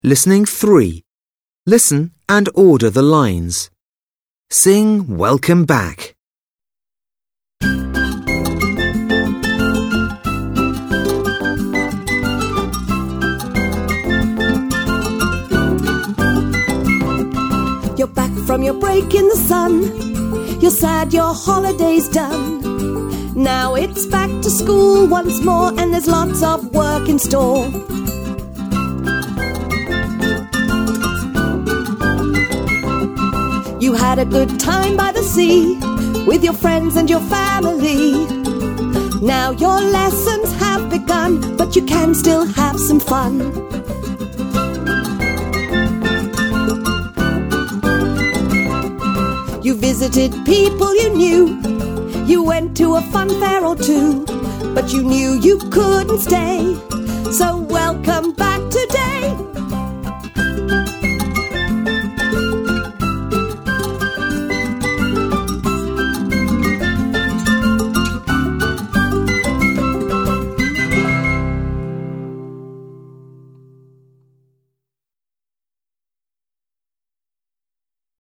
Listening 3. Listen and order the lines. Sing Welcome Back. You're back from your break in the sun. You're sad your holiday's done. Now it's back to school once more, and there's lots of work in store. You had a good time by the sea with your friends and your family. Now your lessons have begun, but you can still have some fun. You visited people you knew. You went to a fun fair or two, but you knew you couldn't stay. So